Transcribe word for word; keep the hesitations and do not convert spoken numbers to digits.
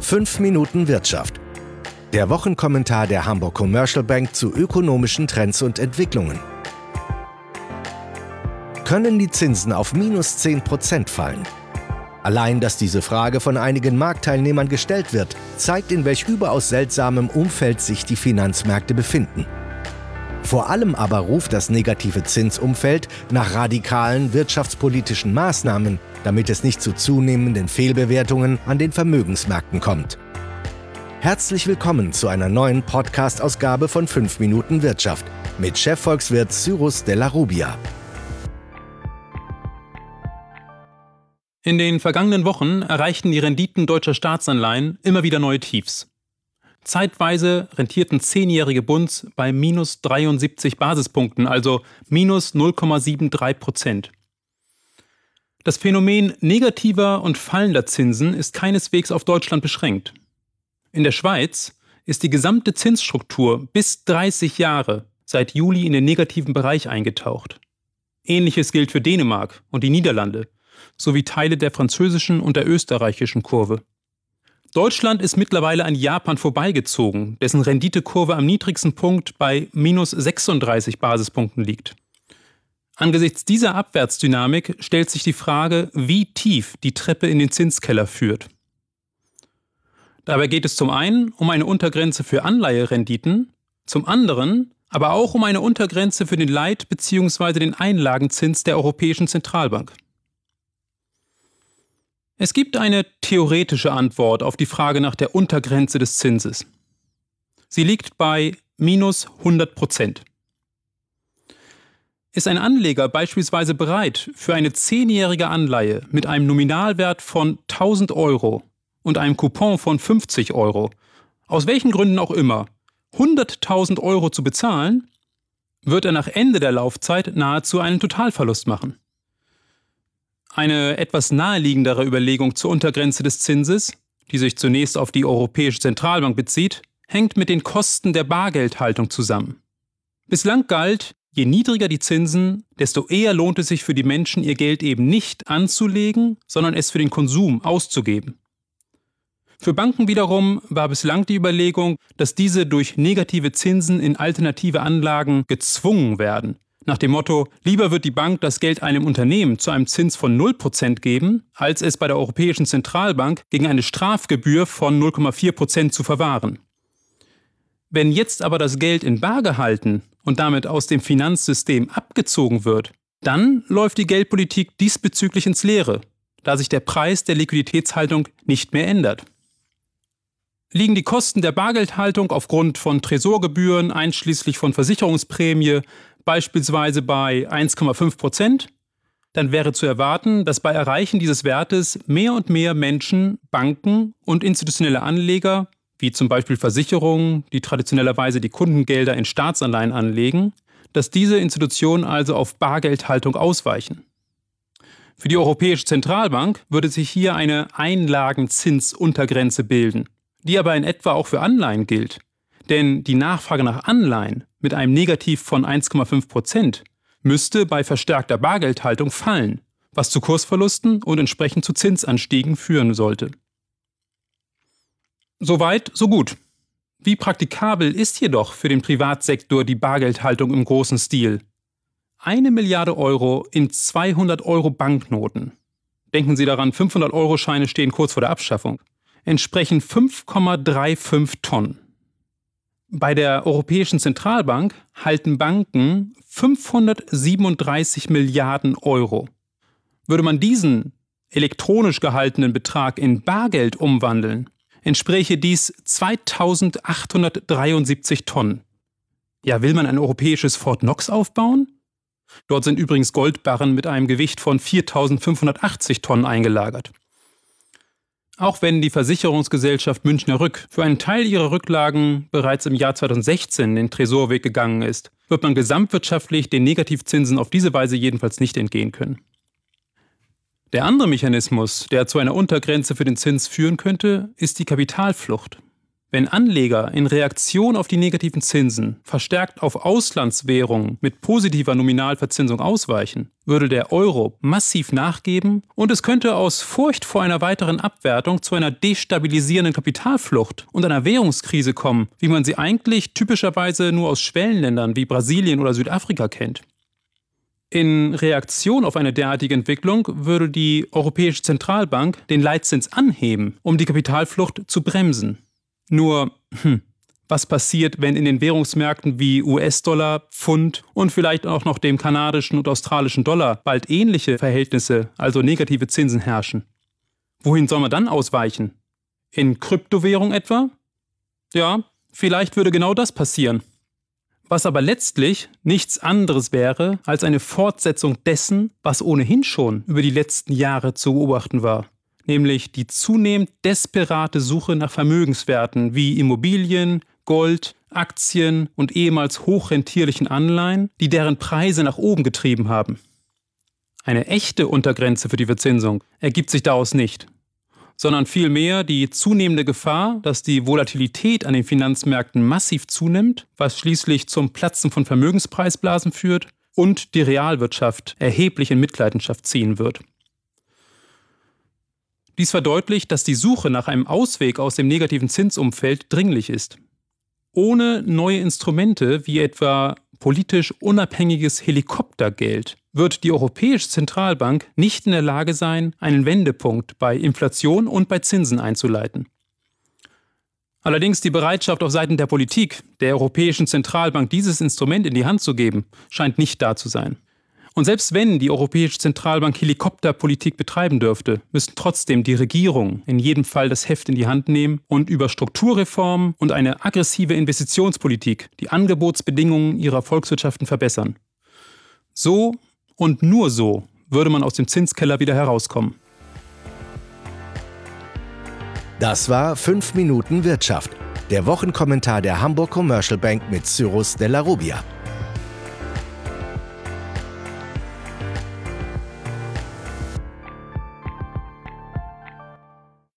fünf Minuten Wirtschaft. Der Wochenkommentar der Hamburg Commercial Bank zu ökonomischen Trends und Entwicklungen. Können die Zinsen auf minus zehn Prozent fallen? Allein, dass diese Frage von einigen Marktteilnehmern gestellt wird, zeigt, in welch überaus seltsamem Umfeld sich die Finanzmärkte befinden. Vor allem aber ruft das negative Zinsumfeld nach radikalen wirtschaftspolitischen Maßnahmen, damit es nicht zu zunehmenden Fehlbewertungen an den Vermögensmärkten kommt. Herzlich willkommen zu einer neuen Podcast-Ausgabe von fünf Minuten Wirtschaft mit Chefvolkswirt Cyrus Della Rubia. In den vergangenen Wochen erreichten die Renditen deutscher Staatsanleihen immer wieder neue Tiefs. Zeitweise rentierten zehnjährige Bunds bei minus dreiundsiebzig Basispunkten, also minus null Komma dreiundsiebzig Prozent. Das Phänomen negativer und fallender Zinsen ist keineswegs auf Deutschland beschränkt. In der Schweiz ist die gesamte Zinsstruktur bis dreißig Jahre seit Juli in den negativen Bereich eingetaucht. Ähnliches gilt für Dänemark und die Niederlande sowie Teile der französischen und der österreichischen Kurve. Deutschland ist mittlerweile an Japan vorbeigezogen, dessen Renditekurve am niedrigsten Punkt bei minus sechsunddreißig Basispunkten liegt. Angesichts dieser Abwärtsdynamik stellt sich die Frage, wie tief die Treppe in den Zinskeller führt. Dabei geht es zum einen um eine Untergrenze für Anleiherenditen, zum anderen aber auch um eine Untergrenze für den Leit- bzw. den Einlagenzins der Europäischen Zentralbank. Es gibt eine theoretische Antwort auf die Frage nach der Untergrenze des Zinses. Sie liegt bei minus hundert Prozent. Ist ein Anleger beispielsweise bereit, für eine zehnjährige Anleihe mit einem Nominalwert von tausend Euro und einem Coupon von fünfzig Euro, aus welchen Gründen auch immer, hunderttausend Euro zu bezahlen, wird er nach Ende der Laufzeit nahezu einen Totalverlust machen. Eine etwas naheliegendere Überlegung zur Untergrenze des Zinses, die sich zunächst auf die Europäische Zentralbank bezieht, hängt mit den Kosten der Bargeldhaltung zusammen. Bislang galt, je niedriger die Zinsen, desto eher lohnt es sich für die Menschen, ihr Geld eben nicht anzulegen, sondern es für den Konsum auszugeben. Für Banken wiederum war bislang die Überlegung, dass diese durch negative Zinsen in alternative Anlagen gezwungen werden. Nach dem Motto, lieber wird die Bank das Geld einem Unternehmen zu einem Zins von null Prozent geben, als es bei der Europäischen Zentralbank gegen eine Strafgebühr von null Komma vier Prozent zu verwahren. Wenn jetzt aber das Geld in bar gehalten und damit aus dem Finanzsystem abgezogen wird, dann läuft die Geldpolitik diesbezüglich ins Leere, da sich der Preis der Liquiditätshaltung nicht mehr ändert. Liegen die Kosten der Bargeldhaltung aufgrund von Tresorgebühren einschließlich von Versicherungsprämie beispielsweise bei eins Komma fünf Prozent, dann wäre zu erwarten, dass bei Erreichen dieses Wertes mehr und mehr Menschen, Banken und institutionelle Anleger, wie zum Beispiel Versicherungen, die traditionellerweise die Kundengelder in Staatsanleihen anlegen, dass diese Institutionen also auf Bargeldhaltung ausweichen. Für die Europäische Zentralbank würde sich hier eine Einlagenzinsuntergrenze bilden, die aber in etwa auch für Anleihen gilt. Denn die Nachfrage nach Anleihen mit einem Negativ von eins Komma fünf Prozent müsste bei verstärkter Bargeldhaltung fallen, was zu Kursverlusten und entsprechend zu Zinsanstiegen führen sollte. Soweit, so gut. Wie praktikabel ist jedoch für den Privatsektor die Bargeldhaltung im großen Stil? Eine Milliarde Euro in zweihundert Euro Banknoten. Denken Sie daran, fünfhundert Euro Scheine stehen kurz vor der Abschaffung. Entsprechen fünf Komma fünfunddreißig Tonnen. Bei der Europäischen Zentralbank halten Banken fünfhundertsiebenunddreißig Milliarden Euro. Würde man diesen elektronisch gehaltenen Betrag in Bargeld umwandeln, entspräche dies zweitausendachthundertdreiundsiebzig Tonnen. Ja, will man ein europäisches Fort Knox aufbauen? Dort sind übrigens Goldbarren mit einem Gewicht von viertausendfünfhundertachtzig Tonnen eingelagert. Auch wenn die Versicherungsgesellschaft Münchner Rück für einen Teil ihrer Rücklagen bereits im Jahr zweitausendsechzehn den Tresorweg gegangen ist, wird man gesamtwirtschaftlich den Negativzinsen auf diese Weise jedenfalls nicht entgehen können. Der andere Mechanismus, der zu einer Untergrenze für den Zins führen könnte, ist die Kapitalflucht. Wenn Anleger in Reaktion auf die negativen Zinsen verstärkt auf Auslandswährungen mit positiver Nominalverzinsung ausweichen, würde der Euro massiv nachgeben und es könnte aus Furcht vor einer weiteren Abwertung zu einer destabilisierenden Kapitalflucht und einer Währungskrise kommen, wie man sie eigentlich typischerweise nur aus Schwellenländern wie Brasilien oder Südafrika kennt. In Reaktion auf eine derartige Entwicklung würde die Europäische Zentralbank den Leitzins anheben, um die Kapitalflucht zu bremsen. Nur, hm, was passiert, wenn in den Währungsmärkten wie U S-Dollar, Pfund und vielleicht auch noch dem kanadischen und australischen Dollar bald ähnliche Verhältnisse, also negative Zinsen herrschen? Wohin soll man dann ausweichen? In Kryptowährung etwa? Ja, vielleicht würde genau das passieren. Was aber letztlich nichts anderes wäre als eine Fortsetzung dessen, was ohnehin schon über die letzten Jahre zu beobachten war. Nämlich die zunehmend desperate Suche nach Vermögenswerten wie Immobilien, Gold, Aktien und ehemals hochrentierlichen Anleihen, die deren Preise nach oben getrieben haben. Eine echte Untergrenze für die Verzinsung ergibt sich daraus nicht, sondern vielmehr die zunehmende Gefahr, dass die Volatilität an den Finanzmärkten massiv zunimmt, was schließlich zum Platzen von Vermögenspreisblasen führt und die Realwirtschaft erheblich in Mitleidenschaft ziehen wird. Dies verdeutlicht, dass die Suche nach einem Ausweg aus dem negativen Zinsumfeld dringlich ist. Ohne neue Instrumente wie etwa politisch unabhängiges Helikoptergeld wird die Europäische Zentralbank nicht in der Lage sein, einen Wendepunkt bei Inflation und bei Zinsen einzuleiten. Allerdings die Bereitschaft auf Seiten der Politik, der Europäischen Zentralbank dieses Instrument in die Hand zu geben, scheint nicht da zu sein. Und selbst wenn die Europäische Zentralbank Helikopterpolitik betreiben dürfte, müssten trotzdem die Regierungen in jedem Fall das Heft in die Hand nehmen und über Strukturreformen und eine aggressive Investitionspolitik die Angebotsbedingungen ihrer Volkswirtschaften verbessern. So und nur so würde man aus dem Zinskeller wieder herauskommen. Das war fünf Minuten Wirtschaft, der Wochenkommentar der Hamburg Commercial Bank mit Cyrus de la Rubia.